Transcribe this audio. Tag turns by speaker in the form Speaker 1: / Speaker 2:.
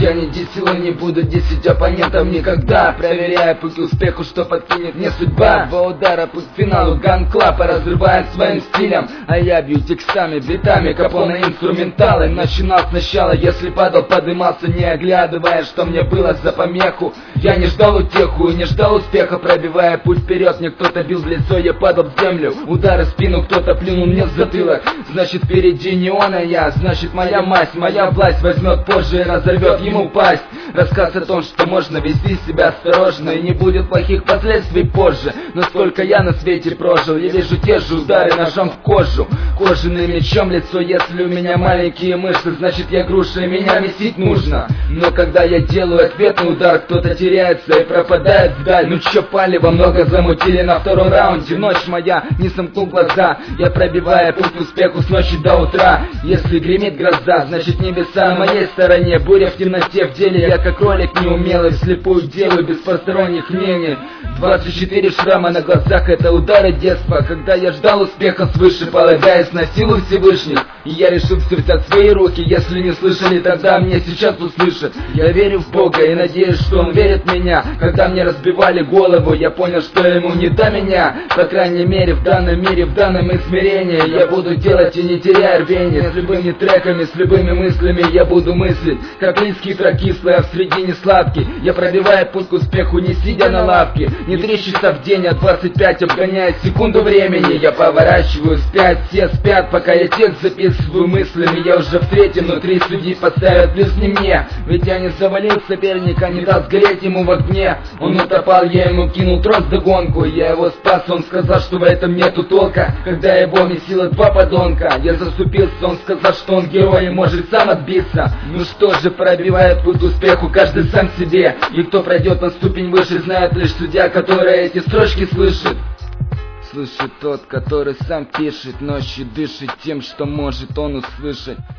Speaker 1: Я не 10, не буду 10 оппонентов никогда. Проверяя путь к успеху, что подкинет мне судьба. Два удара, путь к финалу, Gun Club разрывает своим стилем. А я бью текстами, битами, капоны, инструменталы. Начинал сначала, если падал, подымался, не оглядывая, что мне было за помеху. Я не ждал утеху, не ждал успеха, пробивая путь вперед. Мне кто-то бил в лицо, я падал в землю. Удары в спину, кто-то плюнул мне в затылок. Значит, впереди не он, а я. Значит, моя мать, моя власть возьмет позже и разорвет ему пасть. Рассказ о том, что можно вести себя осторожно и не будет плохих последствий позже. Но сколько я на свете прожил, я вижу те же удары ножом в кожу. Кожаным мечом лицо, если у меня маленькие мышцы, значит я груша и меня месить нужно. Но когда я делаю ответный удар, кто-то теряется и пропадает вдаль. Ну чё, палево много замутили на втором раунде. Ночь моя, не сомкнул глаза, я пробиваю путь к успеху с ночи до утра. Если гремит гроза, значит небеса на моей стороне. Буря в темноте, в деле я как кролик неумелый, вслепую делаю без посторонних мнений. 24 шрама на глазах, это удары детства, когда я ждал успеха свыше, полагаясь на силу Всевышних. И я решил все взять в свои руки. Если не слышали, тогда мне сейчас услышат. Я верю в Бога и надеюсь, что Он верит в меня. Когда мне разбивали голову, я понял, что Ему не до меня. По крайней мере в данном мире, в данном измерении я буду делать и не теряя рвения. С любыми треками, с любыми мыслями я буду мыслить, как лист хитрокислый, а в середине сладкий. Я пробиваю путь к успеху, не сидя на лавке. Не 3 часа в день, а 25, обгоняя секунду времени. Я поворачиваю вспять, все спят, пока я текст записываю мыслями. Я уже в третьем, но 3 судьи поставят плюс не мне. Ведь я не завалил соперника, не дал сгореть ему в огне. Он утопал, я ему кинул трос вдогонку. Я его спас, он сказал, что в этом нету толка. Когда его месило 2 подонка, я заступился, он сказал, что он герой и может сам отбиться. Ну что же, пробивает путь к успеху каждый сам себе. И кто пройдет на ступень выше, знает лишь судья, который эти строчки слышит. Слышит тот, который сам пишет, ночью дышит тем, что может он услышать.